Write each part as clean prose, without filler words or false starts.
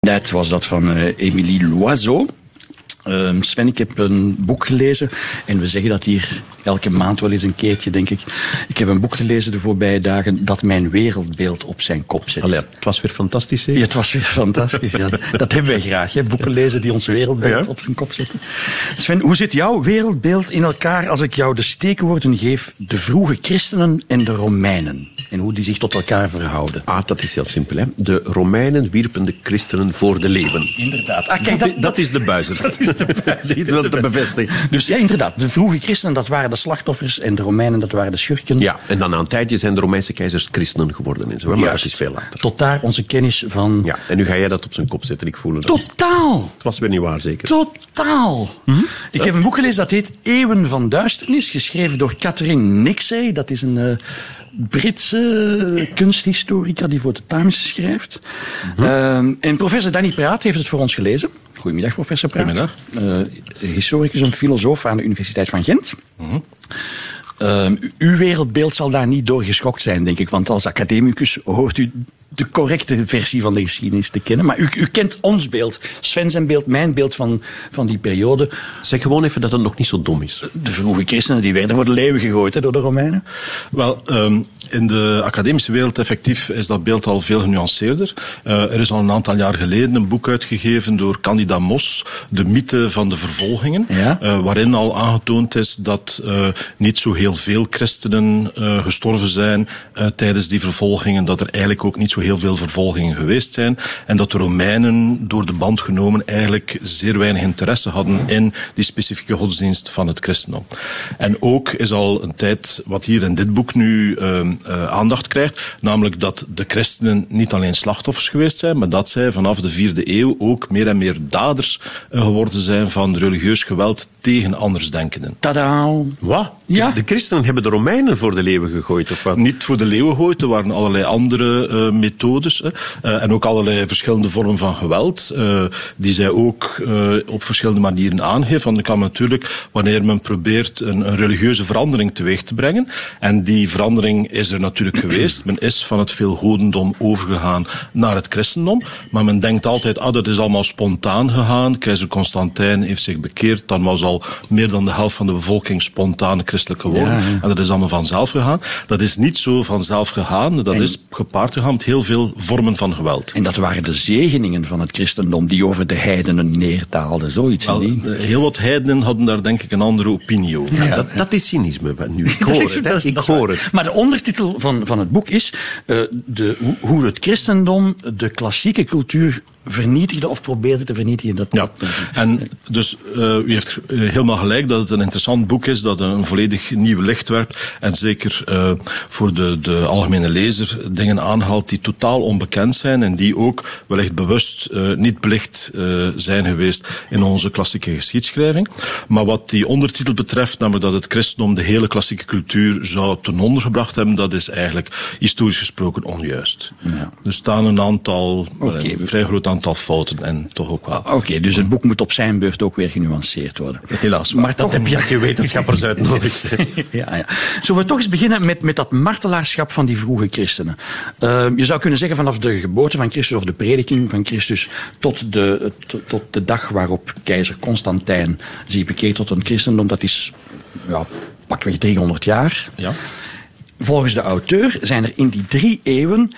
Dat was dat van Émilie Loiseau. Sven, ik heb een boek gelezen en we zeggen dat hier elke maand wel eens een keertje, denk ik. Ik heb een boek gelezen de voorbije dagen dat mijn wereldbeeld op zijn kop zet. Allee, het was weer fantastisch, hè? Ja, het was weer fantastisch. Ja. Dat hebben wij graag, hè? Boeken lezen die ons wereldbeeld op zijn kop zetten. Sven, hoe zit jouw wereldbeeld in elkaar als ik jou de steekwoorden geef? De vroege christenen en de Romeinen. En hoe die zich tot elkaar verhouden. Dat is heel simpel, hè? De Romeinen wierpen de christenen voor de leeuwen. Inderdaad. Kijk, dat is de buizer. Ziet wel te bevestigen. Dus ja, inderdaad. De vroege christenen, dat waren de slachtoffers en de Romeinen, dat waren de schurken. Ja, en dan na een tijdje zijn de Romeinse keizers christenen geworden en zo. Maar dat is veel later. Tot daar onze kennis van... Ja, en nu ga jij dat op zijn kop zetten, ik voel het. Totaal! Het was weer niet waar, zeker? Totaal! Ik heb een boek gelezen dat heet Eeuwen van Duisternis, geschreven door Catherine Nixey. Dat is een Britse kunsthistorica die voor de Times schrijft. En professor Danny Praat heeft het voor ons gelezen. Goedemiddag, professor Praat. Goedemiddag. Historicus en filosoof aan de Universiteit van Gent. Uw wereldbeeld zal daar niet door geschokt zijn, denk ik. Want als academicus hoort u de correcte versie van de geschiedenis te kennen. Maar u kent ons beeld. Sven zijn beeld, mijn beeld van die periode. Zeg gewoon even dat het nog niet zo dom is. De vroege christenen die werden voor de leeuwen gegooid door de Romeinen. Wel, in de academische wereld effectief is dat beeld al veel genuanceerder. Er is al een aantal jaar geleden een boek uitgegeven door Candida Mos, De mythe van de vervolgingen. Ja? Waarin al aangetoond is dat niet zo heel veel christenen gestorven zijn tijdens die vervolgingen. Dat er eigenlijk ook niet zo heel veel vervolgingen geweest zijn. En dat de Romeinen door de band genomen eigenlijk zeer weinig interesse hadden in die specifieke godsdienst van het christendom. En ook is al een tijd wat hier in dit boek nu aandacht krijgt, namelijk dat de christenen niet alleen slachtoffers geweest zijn, maar dat zij vanaf de 4e eeuw ook meer en meer daders geworden zijn van religieus geweld tegen andersdenkenden. Tadaa! Wat? Ja? De christenen hebben de Romeinen voor de leeuwen gegooid, of wat? Niet voor de leeuwen gegooid, er waren allerlei andere methodes en ook allerlei verschillende vormen van geweld die zij ook op verschillende manieren aangeven. Want dan kan natuurlijk, wanneer men probeert een religieuze verandering teweeg te brengen, en die verandering is er natuurlijk geweest, men is van het veel godendom overgegaan naar het christendom, maar men denkt altijd, dat is allemaal spontaan gegaan, keizer Constantijn heeft zich bekeerd, dan was al meer dan de helft van de bevolking spontaan christelijk geworden, en dat is allemaal vanzelf gegaan. Dat is niet zo vanzelf gegaan, dat is gepaard gegaan met heel veel vormen van geweld. En dat waren de zegeningen van het christendom die over de heidenen neerdaalden, zoiets. Heel wat heidenen hadden daar denk ik een andere opinie over. Ja, dat is cynisme nu. Ik hoor het. Maar de ondertitel van het boek is hoe het christendom de klassieke cultuur vernietigde of probeerde te vernietigen. En dus u heeft helemaal gelijk dat het een interessant boek is, dat een volledig nieuw licht werpt en zeker voor de algemene lezer dingen aanhaalt die totaal onbekend zijn en die ook wellicht bewust niet belicht zijn geweest in onze klassieke geschiedschrijving. Maar wat die ondertitel betreft, namelijk dat het christendom de hele klassieke cultuur zou ten onder gebracht hebben, dat is eigenlijk historisch gesproken onjuist. Ja. Er staan een aantal, een vrij groot aantal fouten en toch ook wel. Oké, dus het boek moet op zijn beurt ook weer genuanceerd worden. Helaas. Maar dat heb je als je wetenschappers uitnodigt. Ja. Zullen we toch eens beginnen met dat martelaarschap van die vroege christenen? Je zou kunnen zeggen vanaf de geboorte van Christus of de prediking van Christus tot de dag waarop keizer Constantijn zich bekeert tot een christendom, dat is pakweg 300 jaar. Ja. Volgens de auteur zijn er in die 3 eeuwen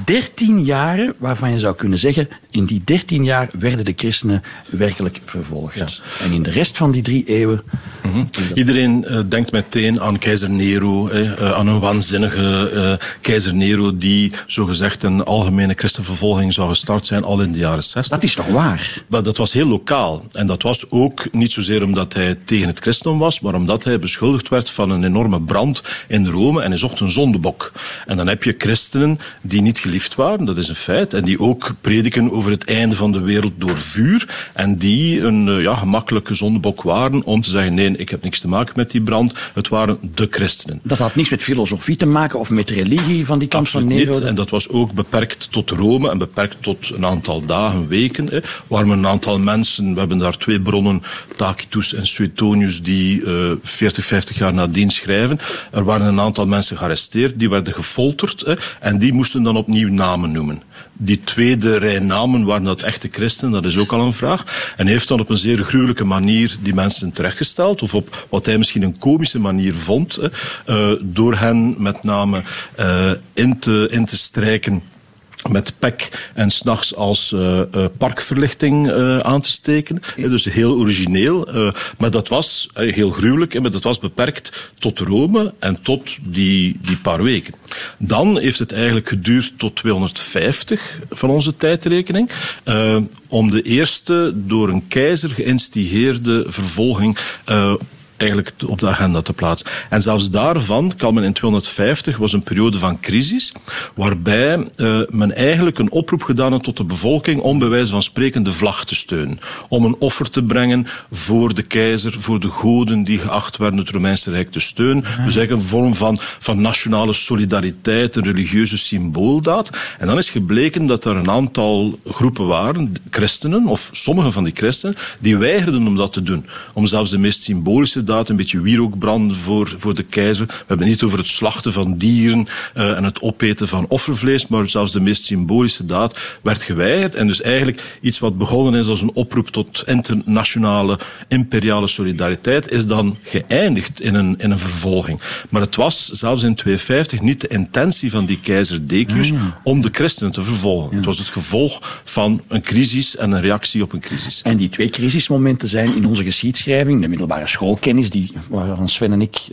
13 jaren waarvan je zou kunnen zeggen, in die 13 jaar werden de christenen werkelijk vervolgd. Ja. En in de rest van die 3 eeuwen... Iedereen denkt meteen aan keizer Nero, aan een waanzinnige keizer Nero die zogezegd een algemene christenvervolging zou gestart zijn al in de jaren 60. Dat is toch waar? Maar dat was heel lokaal. En dat was ook niet zozeer omdat hij tegen het christendom was, maar omdat hij beschuldigd werd van een enorme brand in Rome en hij zocht een zondebok. En dan heb je christenen die niet geliefd waren, dat is een feit, en die ook prediken over het einde van de wereld door vuur, en die een gemakkelijke zondebok waren om te zeggen, nee, ik heb niks te maken met die brand, het waren de christenen. Dat had niks met filosofie te maken of met religie van die kant van Nero? Niet, en dat was ook beperkt tot Rome en beperkt tot een aantal dagen, weken, waar men een aantal mensen, we hebben daar 2 bronnen, Tacitus en Suetonius, die 40, 50 jaar nadien schrijven, er waren een aantal mensen gearresteerd, die werden gefolterd, en die moesten dan opnieuw namen noemen. die tweede rij namen, waren dat echte christenen? Dat is ook al een vraag. En hij heeft dan op een zeer gruwelijke manier die mensen terechtgesteld, of op wat hij misschien een komische manier vond, door hen met name in te strijken met pek en 's nachts als parkverlichting aan te steken. Dus heel origineel. Maar dat was heel gruwelijk, maar dat was beperkt tot Rome en tot die paar weken. Dan heeft het eigenlijk geduurd tot 250 van onze tijdrekening, om de eerste door een keizer geïnstigeerde vervolging eigenlijk op de agenda te plaatsen. En zelfs daarvan kan men in 250, was een periode van crisis, waarbij men eigenlijk een oproep gedaan had tot de bevolking om bij wijze van spreken de vlag te steunen. Om een offer te brengen voor de keizer, voor de goden die geacht werden het Romeinse Rijk te steunen. Dus eigenlijk een vorm van nationale solidariteit, een religieuze symbooldaad. En dan is gebleken dat er een aantal groepen waren, christenen, of sommige van die christenen, die weigerden om dat te doen. Om zelfs de meest symbolische daad, een beetje wierookbranden voor de keizer. We hebben het niet over het slachten van dieren en het opeten van offervlees, maar zelfs de meest symbolische daad werd geweigerd. En dus eigenlijk iets wat begonnen is als een oproep tot internationale, imperiale solidariteit, is dan geëindigd in een vervolging. Maar het was zelfs in 250 niet de intentie van die keizer Decius om de christenen te vervolgen. Het was het gevolg van een crisis en een reactie op een crisis. En die twee crisismomenten zijn in onze geschiedschrijving, de middelbare schoolkennis, waar Sven en ik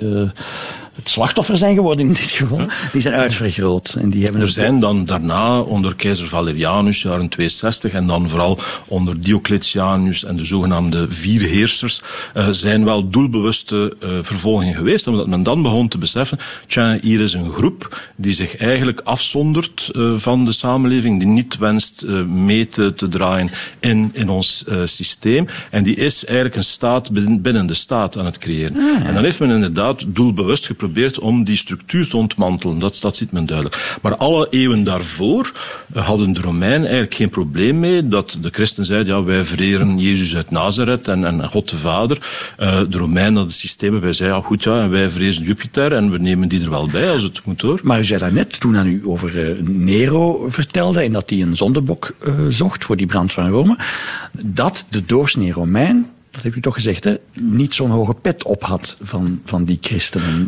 het slachtoffer zijn geworden in dit geval, die zijn uitvergroot. En die hebben zijn dan daarna onder keizer Valerianus, jaren 62, en dan vooral onder Diocletianus en de zogenaamde vier heersers, zijn wel doelbewuste vervolgingen geweest, omdat men dan begon te beseffen, hier is een groep die zich eigenlijk afzondert van de samenleving, die niet wenst mee te draaien in ons systeem, en die is eigenlijk een staat binnen de staat aan het creëren. En dan heeft men inderdaad doelbewust geprobeerd om die structuur te ontmantelen. Dat ziet men duidelijk. Maar alle eeuwen daarvoor hadden de Romeinen eigenlijk geen probleem mee dat de christen zeiden, wij vereren Jezus uit Nazareth en God de Vader. De Romeinen hadden het systeem waarbij zeiden, en wij vrezen Jupiter en we nemen die er wel bij als het moet hoor. Maar u zei daarnet, toen aan u over Nero vertelde en dat hij een zondebok zocht voor die brand van Rome, dat de doorsnee Romein, dat heb u toch gezegd, hè, niet zo'n hoge pet op had van die christenen.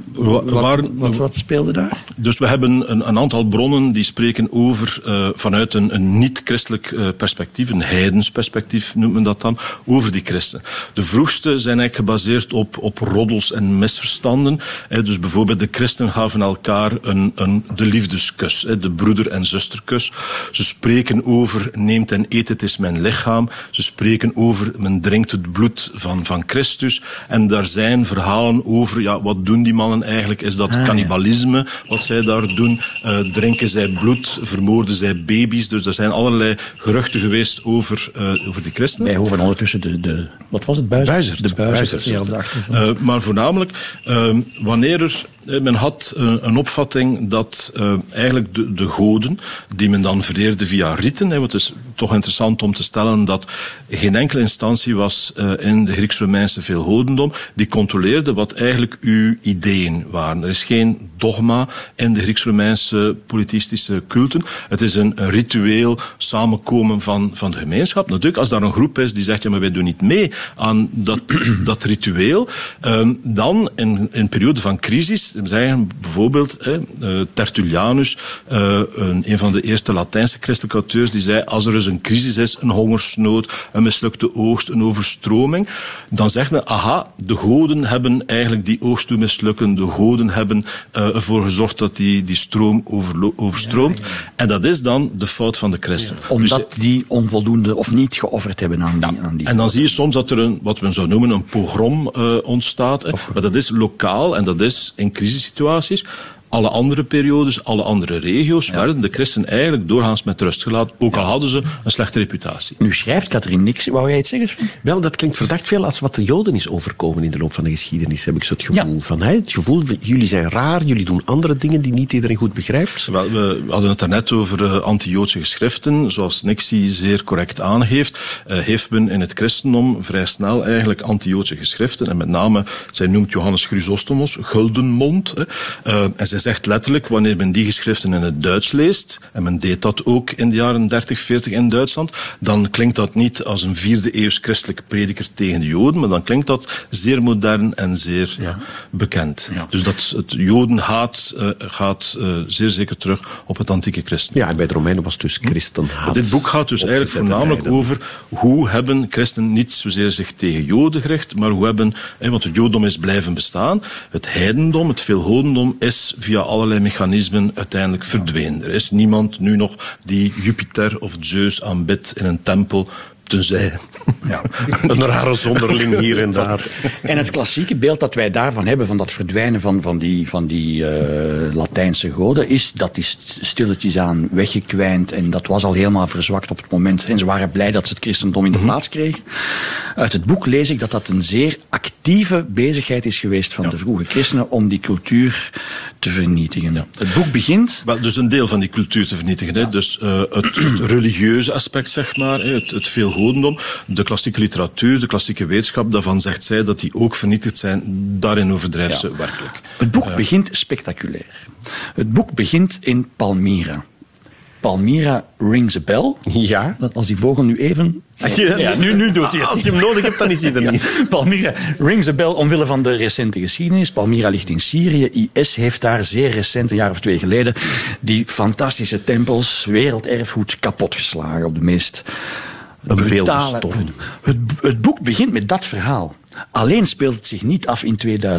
Wat speelde daar? Dus we hebben een aantal bronnen die spreken over, vanuit een niet-christelijk perspectief, een heidens perspectief noemt men dat dan, over die christenen. De vroegste zijn eigenlijk gebaseerd op roddels en misverstanden. Dus bijvoorbeeld de christenen gaven elkaar de liefdeskus, de broeder- en zusterkus. Ze spreken over, neemt en eet, het is mijn lichaam. Ze spreken over, men drinkt het bloed van Christus. En daar zijn verhalen over, wat doen die mannen eigenlijk? Is dat cannibalisme, wat zij daar doen? Drinken zij bloed? Vermoorden zij baby's? Dus er zijn allerlei geruchten geweest over die christenen. Wij horen ondertussen wat was het? Buizerd. De buizerd. Ja, op de achtergrond. Maar voornamelijk, wanneer men had een opvatting dat eigenlijk de goden, die men dan vereerde via riten, want het is toch interessant om te stellen dat geen enkele instantie was in de Grieks-Romeinse veelgodendom die controleerde wat eigenlijk uw ideeën waren. Er is geen dogma in de Grieks-Romeinse politistische culten. Het is een ritueel samenkomen van de gemeenschap. Natuurlijk, als daar een groep is die zegt, maar wij doen niet mee aan dat ritueel, dan in een periode van crisis, zeggen bijvoorbeeld Tertullianus, een van de eerste Latijnse christelijke auteurs, die zei, als er dus een crisis is, een hongersnood, een mislukte oogst, een overstroming, dan zegt men, de goden hebben eigenlijk die oogst doen mislukken, de goden hebben ervoor gezorgd dat die stroom overstroomt. En dat is dan de fout van de christen. Omdat die onvoldoende of niet geofferd hebben aan die. En dan zie je soms dat er wat we zouden noemen een pogrom ontstaat. Maar dat is lokaal en dat is in crisissituaties. Alle andere periodes, alle andere regio's werden de christen eigenlijk doorgaans met rust gelaten, ook al hadden ze een slechte reputatie. Nu schrijft Catherine Nix, wou jij iets zeggen? Wel, dat klinkt verdacht veel als wat de Joden is overkomen in de loop van de geschiedenis, heb ik zo het gevoel van. Het gevoel, jullie zijn raar, jullie doen andere dingen die niet iedereen goed begrijpt. Wel, we hadden het daarnet over anti-Joodse geschriften. Zoals Nix zeer correct aangeeft, heeft men in het christendom vrij snel eigenlijk anti-Joodse geschriften. En met name, zij noemt Johannes Chrysostomos Guldenmond. En zij zij zegt letterlijk, wanneer men die geschriften in het Duits leest, en men deed dat ook in de jaren 30, 40 in Duitsland, dan klinkt dat niet als een 4e-eeuws christelijke prediker tegen de Joden, maar dan klinkt dat zeer modern en zeer bekend. Ja. Dus dat het Jodenhaat gaat zeer zeker terug op het antieke christendom. Ja, en bij de Romeinen was dus christenhaat. Dit boek gaat dus eigenlijk voornamelijk over hoe hebben christenen niet zozeer zich tegen Joden gericht, maar hoe hebben, want het Jodendom is blijven bestaan, het heidendom, het veelgodendom is via allerlei mechanismen uiteindelijk verdwenen. Er is niemand nu nog die Jupiter of Zeus aanbidt in een tempel, tenzij een rare zonderling hier en daar. En het klassieke beeld dat wij daarvan hebben, van dat verdwijnen van die Latijnse goden, is dat die stilletjes aan weggekwijnd en dat was al helemaal verzwakt op het moment. En ze waren blij dat ze het christendom in de plaats kregen. Uit het boek lees ik dat dat een zeer actieve bezigheid is geweest van de vroege christenen om die cultuur te vernietigen. Ja. Het boek begint... Dus een deel van die cultuur te vernietigen. Hè? Dus het religieuze aspect, zeg maar, het veelgodendom, de klassieke literatuur, de klassieke wetenschap, daarvan zegt zij dat die ook vernietigd zijn. Daarin overdrijft ze werkelijk. Het boek begint spectaculair. Het boek begint in Palmyra. Palmyra rings a bell. Ja. Als die vogel nu even... Ja, nu doet hij het. Als je hem nodig hebt, dan is hij er niet. Palmyra rings a bell omwille van de recente geschiedenis. Palmyra ligt in Syrië. IS heeft daar zeer recent, een jaar of 2 geleden, die fantastische tempels, werelderfgoed, kapotgeslagen op de meest brutale... Het boek begint met dat verhaal. Alleen speelt het zich niet af in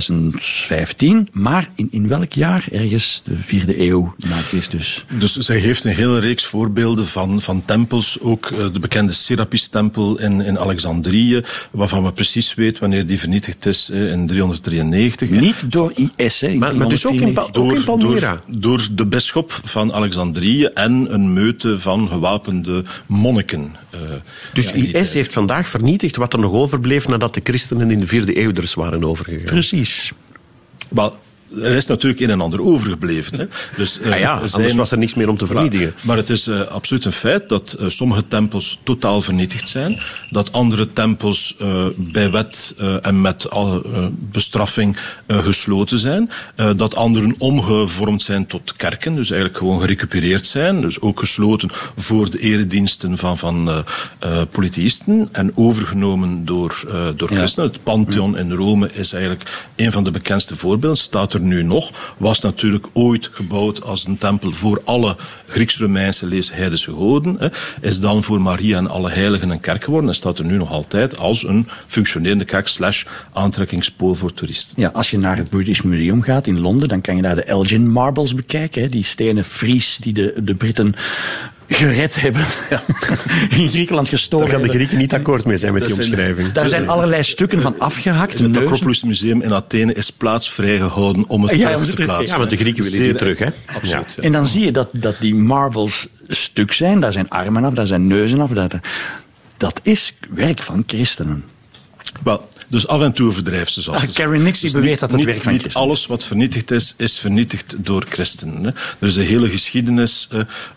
2015, maar in welk jaar? Ergens de 4e eeuw na Christus. Dus zij geeft een hele reeks voorbeelden van tempels, ook de bekende Serapis-tempel in Alexandrië, waarvan we precies weten wanneer die vernietigd is in 393. Niet door IS, hè? Maar dus ook in Palmyra. Door de bisschop van Alexandrië en een meute van gewapende monniken. Dus IS heeft vandaag vernietigd wat er nog overbleef nadat de christenen in de 4e eeuw er waren overgegaan. Precies. Wel, er is natuurlijk een en ander overgebleven. Hè. Dus, anders was er niks meer om te vernietigen. Maar het is absoluut een feit dat sommige tempels totaal vernietigd zijn. Dat andere tempels bij wet en met bestraffing gesloten zijn. Dat anderen omgevormd zijn tot kerken. Dus eigenlijk gewoon gerecupereerd zijn. Dus ook gesloten voor de erediensten van polytheïsten. En overgenomen door christenen. Het Pantheon in Rome is eigenlijk een van de bekendste voorbeelden. Staat er nu nog, was natuurlijk ooit gebouwd als een tempel voor alle Grieks-Romeinse heidense goden, is dan voor Maria en alle heiligen een kerk geworden en staat er nu nog altijd als een functionerende kerk / aantrekkingspool voor toeristen. Ja, als je naar het British Museum gaat in Londen, dan kan je daar de Elgin Marbles bekijken, die stenen Fries die de Britten gered hebben. Ja. In Griekenland gestolen. Daar gaan de Grieken niet akkoord mee zijn met die omschrijving. Daar zijn allerlei stukken van afgehakt. Het Acropolis Museum in Athene is plaats vrijgehouden om het terug te plaatsen. Ja, want de Grieken willen die terug, hè? Absoluut. Ja. En dan zie je dat die marbles stuk zijn. Daar zijn armen af, daar zijn neuzen af. Dat is werk van christenen. Wel, dus af en toe verdrijft ze zoals. Karen Nixie beweert dat het werk van niet christenen is. Alles wat vernietigd is vernietigd door christenen. Hè. Er is een hele geschiedenis.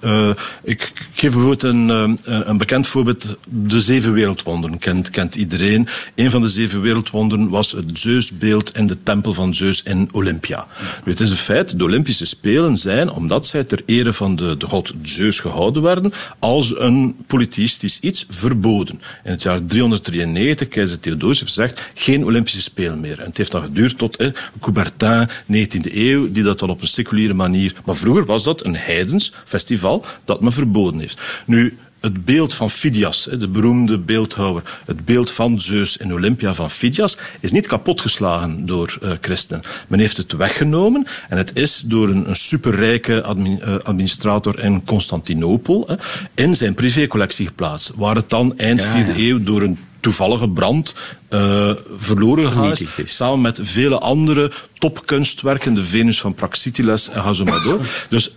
Ik geef bijvoorbeeld een bekend voorbeeld. De 7 wereldwonderen kent iedereen. Een van de 7 wereldwonderen was het Zeusbeeld in de tempel van Zeus in Olympia. Het is een feit, de Olympische Spelen zijn, omdat zij ter ere van de god Zeus gehouden werden, als een polytheïstisch iets verboden. In het jaar 393, keizer Theodosius heeft gezegd, geen Olympische Spelen meer. En het heeft dan geduurd tot Coubertin, 19e eeuw, die dat dan op een seculiere manier... Maar vroeger was dat een heidens festival dat men verboden heeft. Nu, het beeld van Phidias, de beroemde beeldhouwer, het beeld van Zeus in Olympia van Phidias, is niet kapotgeslagen door christenen. Men heeft het weggenomen en het is door een superrijke administrator in Constantinopel in zijn privécollectie geplaatst, waar het dan eind 4e eeuw door een toevallige brand verloren gegaan is, samen met vele andere topkunstwerken, de Venus van Praxiteles en ga zo maar door. Dus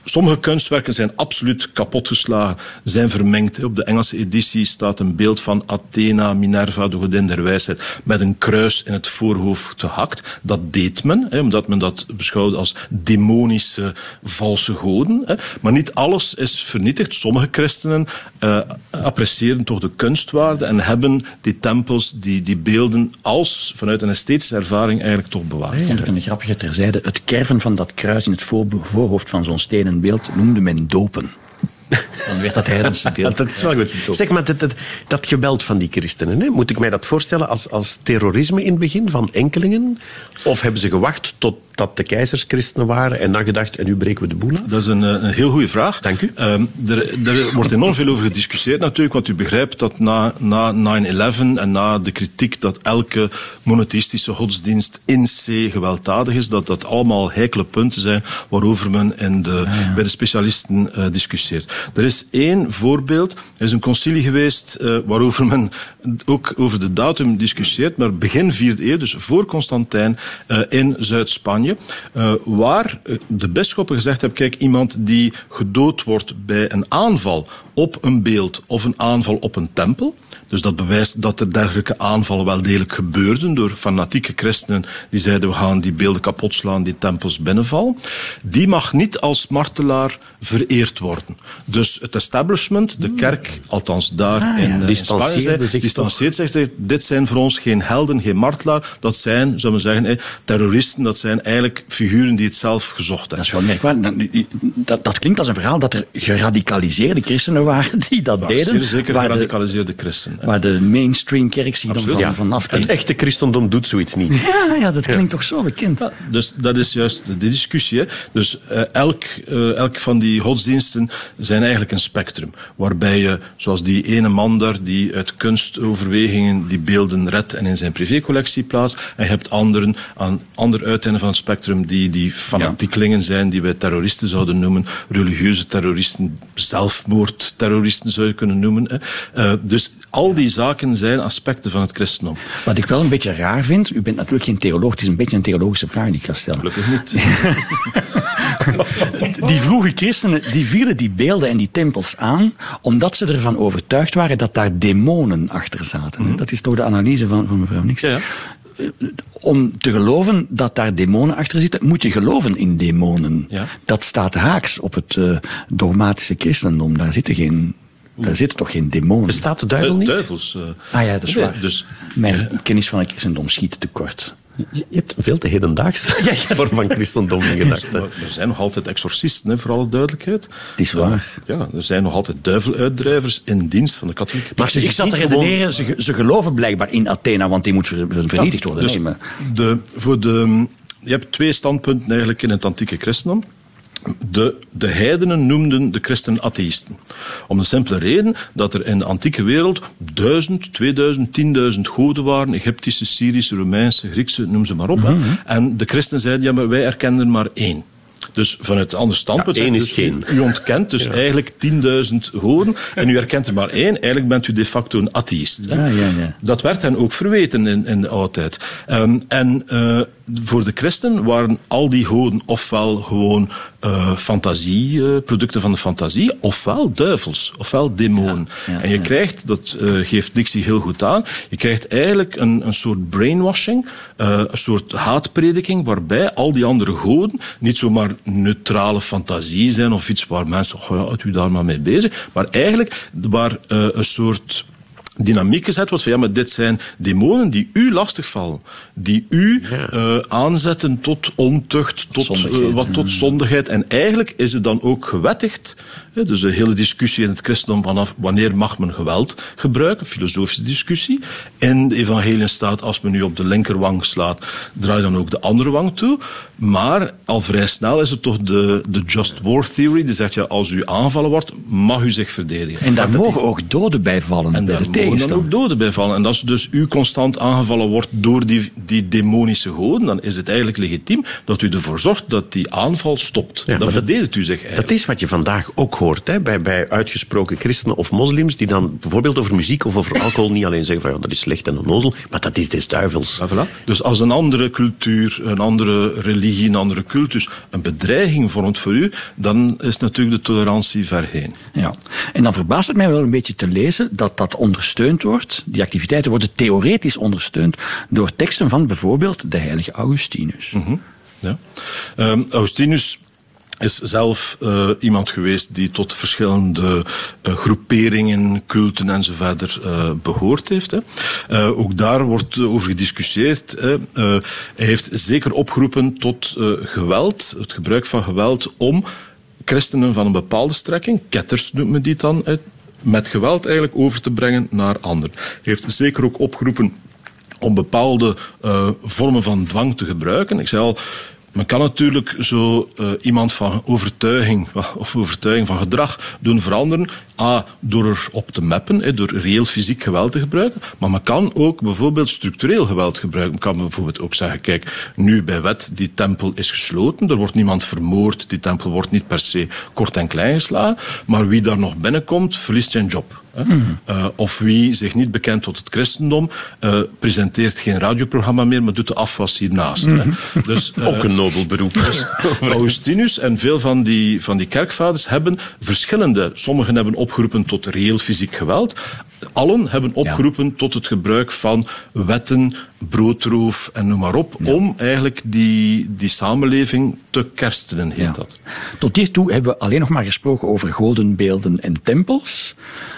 Sommige kunstwerken zijn absoluut kapotgeslagen, zijn vermengd. Op de Engelse editie staat een beeld van Athena, Minerva, de godin der wijsheid, met een kruis in het voorhoofd gehakt. Dat deed men, omdat men dat beschouwde als demonische, valse goden. Maar niet alles is vernietigd. Sommige christenen appreciëren toch de kunstwaarde en hebben die tempels, die beelden, als vanuit een esthetische ervaring eigenlijk toch bewaard. Ik vond ook een grappige terzijde. Het kerven van dat kruis in het voorhoofd van zo'n stenen beeld noemde men dopen. Dan werd dat heidense beeld. Dat is wel goed. Zeg maar, dat geweld van die christenen, hè? Moet ik mij dat voorstellen als terrorisme in het begin van enkelingen? Of hebben ze gewacht totdat de keizers christenen waren en dan gedacht, en nu breken we de boel af? Dat is een heel goede vraag. Dank u. Er wordt enorm veel over gediscussieerd natuurlijk, want u begrijpt dat na 9/11 en na de kritiek dat elke monotheïstische godsdienst in C gewelddadig is, dat allemaal heikele punten zijn waarover men bij de specialisten discussieert. Er is één voorbeeld. Er is een concilie geweest waarover men ook over de datum discussieert, maar begin 4e eeuw, dus voor Constantijn, in Zuid-Spanje, waar de bisschoppen gezegd hebben, kijk, iemand die gedood wordt bij een aanval op een beeld of een aanval op een tempel, dus dat bewijst dat er dergelijke aanvallen wel degelijk gebeurden door fanatieke christenen die zeiden, we gaan die beelden kapot slaan, die tempels binnenvallen, die mag niet als martelaar vereerd worden. Dus het establishment, de kerk, althans daar in Spanje, distanceert zich, zegt, dit zijn voor ons geen helden, geen martelaar, dat zijn, zullen we zeggen, terroristen, dat zijn eigenlijk figuren die het zelf gezocht hebben. Dat is wel merkwaardig. Dat klinkt als een verhaal dat er geradicaliseerde christenen waren die dat deden. Zeer zeker geradicaliseerde christenen. Waar de mainstream kerk zich dan vanaf. Het echte christendom doet zoiets niet. Ja, dat klinkt toch zo bekend. Ja, dus dat is juist de discussie. Hè. Dus elk van die godsdiensten zijn eigenlijk een spectrum. Waarbij je, zoals die ene man daar, die uit kunstoverwegingen die beelden redt en in zijn privécollectie plaatst. En je hebt anderen aan ander uiteinde van het spectrum die fanatiekelingen zijn, die wij terroristen zouden noemen. Religieuze terroristen, zelfmoordterroristen zou je kunnen noemen. Dus al die zaken zijn aspecten van het christendom. Wat ik wel een beetje raar vind, u bent natuurlijk geen theoloog, het is een beetje een theologische vraag die ik ga stellen. Gelukkig niet. Die vroege christenen, die vielen die beelden en die tempels aan, omdat ze ervan overtuigd waren dat daar demonen achter zaten. Mm-hmm. Dat is toch de analyse van mevrouw Nix. Ja. Om te geloven dat daar demonen achter zitten, moet je geloven in demonen. Ja. Dat staat haaks op het dogmatische christendom. Daar zitten toch geen demonen? Bestaat de duivel niet? Duivels. Ja, dat is waar. Dus, mijn kennis van het christendom schiet tekort. Je hebt veel te hedendaagse vorm van christendom in gedachten. Er zijn nog altijd exorcisten, voor alle duidelijkheid. Het is waar. Er zijn nog altijd duiveluitdrijvers in dienst van de katholieke kerk. Maar ik zat te redeneren, ze geloven blijkbaar in Athena, want die moet vernietigd worden. Dus je hebt twee standpunten eigenlijk in het antieke christendom. De heidenen noemden de christenen atheïsten. Om de simpele reden dat er in de antieke wereld 1000, 2000, 10.000 goden waren. Egyptische, Syrische, Romeinse, Griekse, noem ze maar op. Mm-hmm. En de christenen zeiden, ja, maar wij erkennen er maar één. Dus vanuit een ander standpunt. Één is geen. U ontkent dus eigenlijk 10.000 goden en u erkent er maar één. Eigenlijk bent u de facto een atheïst. Ja. Dat werd hen ook verweten in de oudheid. Voor de christen waren al die goden ofwel gewoon fantasie, producten van de fantasie, ofwel duivels, ofwel demonen. En je krijgt, dat geeft Dixie heel goed aan, je krijgt eigenlijk een soort brainwashing, een soort haatprediking, waarbij al die andere goden niet zomaar neutrale fantasie zijn of iets waar mensen, houdt u daar maar mee bezig, maar eigenlijk waar een soort dynamiek gezet wordt van, ja, maar dit zijn demonen die u lastigvallen, die u aanzetten tot ontucht, tot zondigheid. En eigenlijk is het dan ook gewettigd, dus de hele discussie in het christendom vanaf wanneer mag men geweld gebruiken, filosofische discussie. In de evangeliën staat, als men u op de linkerwang slaat, draai dan ook de andere wang toe. Maar al vrij snel is het toch de just war theory, die zegt, ja, als u aanvallen wordt, mag u zich verdedigen. En daar mogen ook doden bij vallen, bij de tegenstander. tegenstaan. dan ook doden bij vallen. En als dus u constant aangevallen wordt door die demonische goden, dan is het eigenlijk legitiem dat u ervoor zorgt dat die aanval stopt. Ja, dan verdedigt u zich eigenlijk. Dat is wat je vandaag ook hoort, hè, bij uitgesproken christenen of moslims, die dan bijvoorbeeld over muziek of over alcohol niet alleen zeggen van ja, dat is slecht en onnozel, maar dat is des duivels. Ja, voilà. Dus als een andere cultuur, een andere religie, een andere cultus een bedreiging vormt voor u, dan is natuurlijk de tolerantie ver heen. Ja. En dan verbaast het mij wel een beetje te lezen dat ondersteund wordt, die activiteiten worden theoretisch ondersteund door teksten van bijvoorbeeld de heilige Augustinus. Mm-hmm. Ja. Augustinus is zelf iemand geweest die tot verschillende groeperingen, culten en zo verder behoord heeft. Ook daar wordt over gediscussieerd. Hij heeft zeker opgeroepen tot geweld, het gebruik van geweld om christenen van een bepaalde strekking, ketters noemt men die dan, met geweld eigenlijk over te brengen naar anderen. Hij heeft zeker ook opgeroepen om bepaalde vormen van dwang te gebruiken. Ik zei al, men kan natuurlijk zo iemand van overtuiging of overtuiging van gedrag doen veranderen. Door erop te mappen, door reëel fysiek geweld te gebruiken. Maar men kan ook bijvoorbeeld structureel geweld gebruiken. Men kan bijvoorbeeld ook zeggen, kijk, nu bij wet, die tempel is gesloten. Er wordt niemand vermoord. Die tempel wordt niet per se kort en klein geslagen. Maar wie daar nog binnenkomt, verliest zijn job. Of wie zich niet bekent tot het christendom, presenteert geen radioprogramma meer, maar doet de afwas hiernaast. Dus, ook een nobel beroep. Dus Augustinus en veel van die kerkvaders hebben verschillende, sommigen hebben opgeroepen tot reëel fysiek geweld, allen hebben opgeroepen tot het gebruik van wetten, broodroof en noem maar op, om eigenlijk die samenleving te kerstenen, heet dat. Tot hiertoe hebben we alleen nog maar gesproken over godenbeelden en tempels.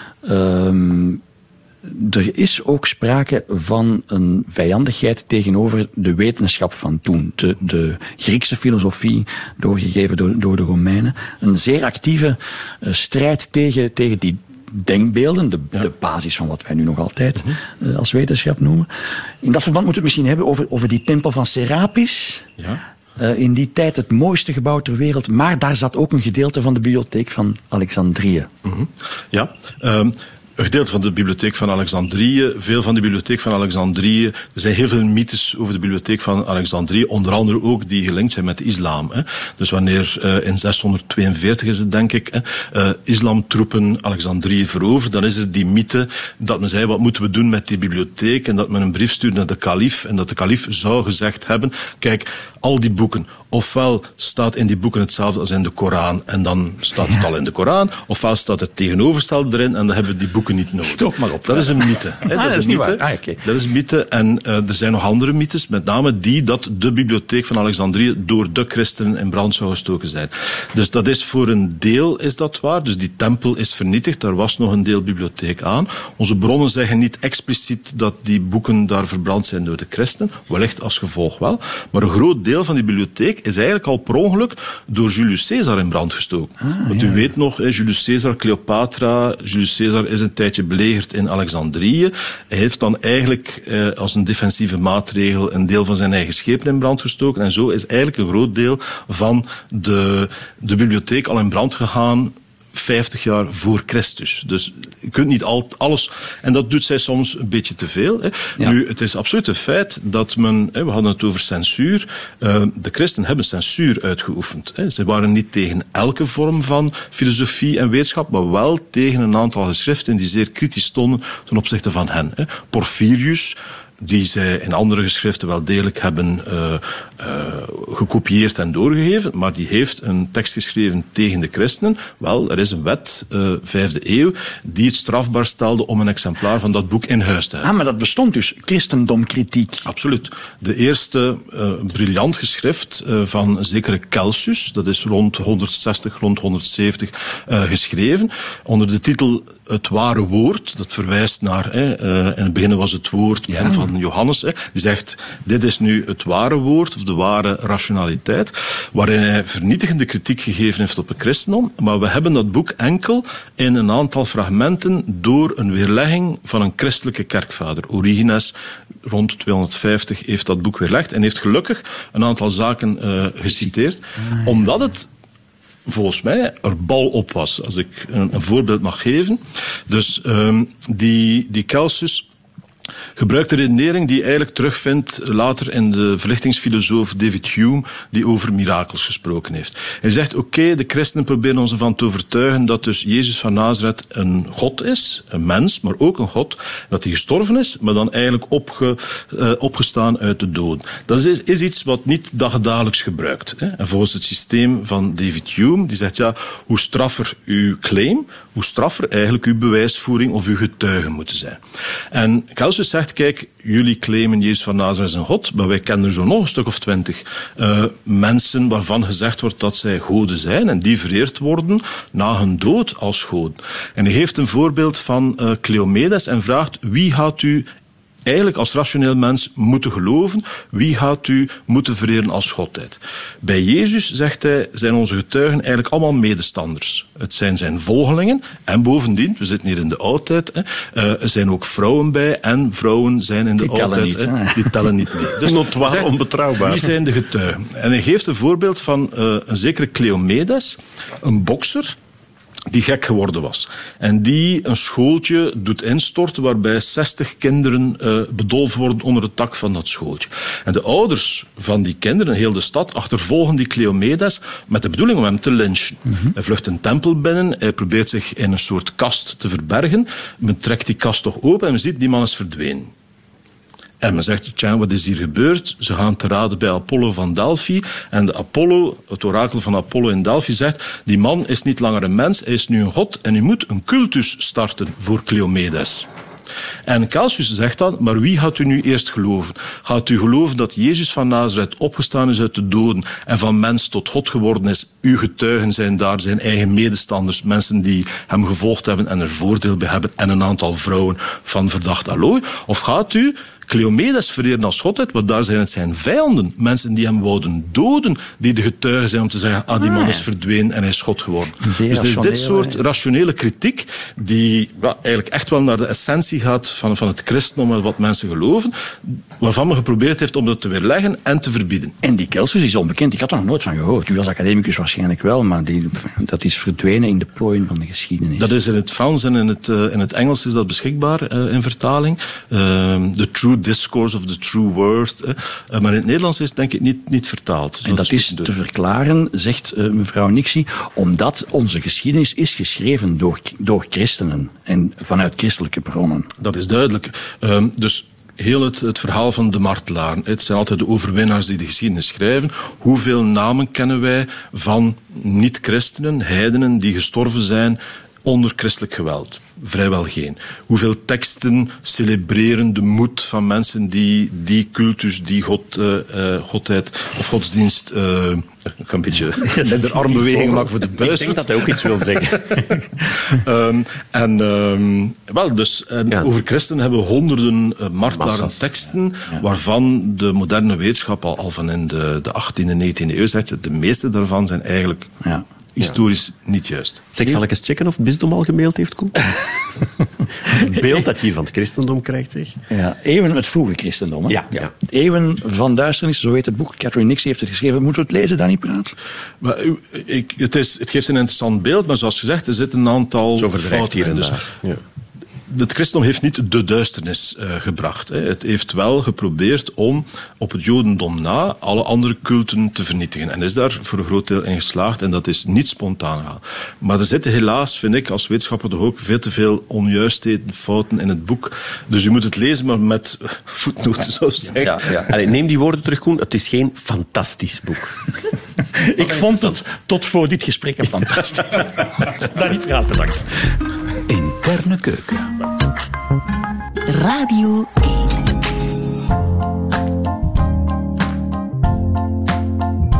Er is ook sprake van een vijandigheid tegenover de wetenschap van toen. De Griekse filosofie, doorgegeven door de Romeinen. Een zeer actieve strijd tegen die denkbeelden, de basis van wat wij nu nog altijd als wetenschap noemen. In dat verband moeten we het misschien hebben over die tempel van Serapis. Ja. In die tijd het mooiste gebouw ter wereld, maar daar zat ook een gedeelte van de bibliotheek van Alexandrië. Ja, een gedeelte van de bibliotheek van Alexandrië, veel van de bibliotheek van Alexandrië. Er zijn heel veel mythes over de bibliotheek van Alexandrië, onder andere ook die gelinkt zijn met de islam. Dus wanneer in 642 is het, denk ik, islamtroepen Alexandrië veroveren, dan is er die mythe dat men zei, wat moeten we doen met die bibliotheek? En dat men een brief stuurde naar de kalif, en dat de kalif zou gezegd hebben, kijk, al die boeken, ofwel staat in die boeken hetzelfde als in de Koran, en dan staat het al in de Koran, ofwel staat het tegenovergestelde erin, en dan hebben we die boeken niet nodig. Stop maar op. Dat is een mythe. Dat is niet waar. Dat is een mythe. En er zijn nog andere mythes, met name die dat de bibliotheek van Alexandrië door de christenen in brand zou gestoken zijn. Dus dat is voor een deel is dat waar. Dus die tempel is vernietigd. Daar was nog een deel bibliotheek aan. Onze bronnen zeggen niet expliciet dat die boeken daar verbrand zijn door de christenen. Wellicht als gevolg wel. Maar een groot deel van die bibliotheek is eigenlijk al per ongeluk door Julius Caesar in brand gestoken. Want u weet nog, Julius Caesar, Cleopatra. Julius Caesar is een tijdje belegerd in Alexandrië. Hij heeft dan eigenlijk als een defensieve maatregel een deel van zijn eigen schepen in brand gestoken. En zo is eigenlijk een groot deel van de bibliotheek al in brand gegaan 50 jaar voor Christus. Dus je kunt niet alles... En dat doet zij soms een beetje te veel. Ja. Nu, het is absoluut een feit dat men... We hadden het over censuur. De christenen hebben censuur uitgeoefend. Ze waren niet tegen elke vorm van filosofie en wetenschap, maar wel tegen een aantal geschriften die zeer kritisch stonden ten opzichte van hen. Porphyrius, die zij in andere geschriften wel degelijk hebben gekopieerd en doorgegeven, maar die heeft een tekst geschreven tegen de christenen. Wel, er is een wet, 5e eeuw, die het strafbaar stelde om een exemplaar van dat boek in huis te hebben. Maar dat bestond dus, christendomkritiek. Absoluut. De eerste briljant geschrift van een zekere Celsus, dat is rond 160, rond 170 geschreven, onder de titel Het Ware Woord, dat verwijst naar, in het begin was het woord van Johannes, die zegt, dit is nu het ware woord, of de ware rationaliteit, waarin hij vernietigende kritiek gegeven heeft op het christendom, maar we hebben dat boek enkel in een aantal fragmenten door een weerlegging van een christelijke kerkvader. Origenes, rond 250, heeft dat boek weerlegd en heeft gelukkig een aantal zaken geciteerd, omdat het volgens mij er bal op was, als ik een voorbeeld mag geven. Dus die Celsus gebruikt de redenering die je eigenlijk terugvindt later in de verlichtingsfilosoof David Hume, die over mirakels gesproken heeft. Hij zegt, oké, de christenen proberen ons ervan te overtuigen dat dus Jezus van Nazareth een God is, een mens, maar ook een God, dat hij gestorven is, maar dan eigenlijk opgestaan uit de doden. Dat is iets wat niet dagelijks gebruikt. Hè. En volgens het systeem van David Hume, die zegt, ja, hoe straffer uw claim, hoe straffer eigenlijk uw bewijsvoering of uw getuigen moeten zijn. En Celsus zegt, kijk, jullie claimen Jezus van Nazareth is een God, maar wij kennen er zo nog een stuk of 20 mensen waarvan gezegd wordt dat zij goden zijn en die vereerd worden na hun dood als goden. En hij geeft een voorbeeld van Cleomedes en vraagt, wie gaat u eigenlijk als rationeel mens moeten geloven, wie gaat u moeten vereren als godheid? Bij Jezus, zegt hij, zijn onze getuigen eigenlijk allemaal medestanders. Het zijn zijn volgelingen en bovendien, we zitten hier in de oudheid, er zijn ook vrouwen bij en vrouwen zijn in de oudheid. Die tellen niet mee. Dus notoire onbetrouwbaar. Wie zijn de getuigen? En hij geeft een voorbeeld van een zekere Cleomedes, een bokser, die gek geworden was. En die een schooltje doet instorten waarbij 60 kinderen bedolven worden onder het dak van dat schooltje. En de ouders van die kinderen, heel de stad, achtervolgen die Cleomedes met de bedoeling om hem te lynchen. Mm-hmm. Hij vlucht een tempel binnen, hij probeert zich in een soort kast te verbergen. Men trekt die kast toch open en men ziet, die man is verdwenen. En men zegt, tja, wat is hier gebeurd? Ze gaan te raden bij Apollo van Delphi. En het orakel van Apollo in Delphi zegt, die man is niet langer een mens, hij is nu een god en u moet een cultus starten voor Cleomedes. En Celsus zegt dan, maar wie gaat u nu eerst geloven? Gaat u geloven dat Jezus van Nazareth opgestaan is uit de doden en van mens tot God geworden is? Uw getuigen zijn daar, zijn eigen medestanders, mensen die hem gevolgd hebben en er voordeel bij hebben en een aantal vrouwen van verdacht allooi? Of gaat u Cleomedes vereren als godheid, want daar zijn het zijn vijanden, mensen die hem wouden doden, die de getuigen zijn om te zeggen, die man is verdwenen en hij is God geworden. Dus er is dit soort rationele kritiek die eigenlijk echt wel naar de essentie gaat van het christendom en wat mensen geloven, waarvan men geprobeerd heeft om dat te weerleggen en te verbieden. En die Celsus is onbekend, ik had er nog nooit van gehoord. U als academicus waarschijnlijk wel, maar dat is verdwenen in de plooien van de geschiedenis. Dat is in het Frans en in het Engels is dat beschikbaar in vertaling. The True Discourse of the True Word. Maar in het Nederlands is het denk ik niet vertaald. En dat is te verklaren, zegt mevrouw Nixie, omdat onze geschiedenis is geschreven door christenen en vanuit christelijke bronnen. Dat is duidelijk. Dus heel het verhaal van de martelaren. Het zijn altijd de overwinnaars die de geschiedenis schrijven. Hoeveel namen kennen wij van niet-christenen, heidenen, die gestorven zijn onder christelijk geweld? Vrijwel geen. Hoeveel teksten celebreren de moed van mensen die cultus, die godheid of godsdienst... ik ga een beetje de armbeweging maken voor de buis. Ik denk dat hij ook iets wil zeggen. Over christenen hebben we honderden martelaren teksten, waarvan de moderne wetenschap al van in de 18e en 19e eeuw zegt, de meeste daarvan zijn eigenlijk... historisch niet juist. Zeg, zal ik eens checken of het bisdom al gemaild heeft, Koen? Het beeld dat je hier van het christendom krijgt, zeg. Ja, eeuwen het vroege christendom. Hè? Ja. Eeuwen van duisternis, zo heet het boek. Catherine Nixie heeft het geschreven. Moeten we het lezen, Danny Praat? Maar, het geeft een interessant beeld, maar zoals gezegd, er zitten een aantal fouten hier en daar. Ja. Het christendom heeft niet de duisternis gebracht. Het heeft wel geprobeerd om op het jodendom na alle andere culten te vernietigen. En is daar voor een groot deel in geslaagd. En dat is niet spontaan gegaan. Maar er zitten helaas, vind ik, als wetenschapper toch ook veel te veel onjuistheden, fouten in het boek. Dus u moet het lezen, maar met voetnoten, zou ik zeggen. Ja. Allee, neem die woorden terug, Koen. Het is geen fantastisch boek. Ik vond het tot voor dit gesprek een fantastisch. Danny Praat, bedankt. Interne keuken. Radio 1.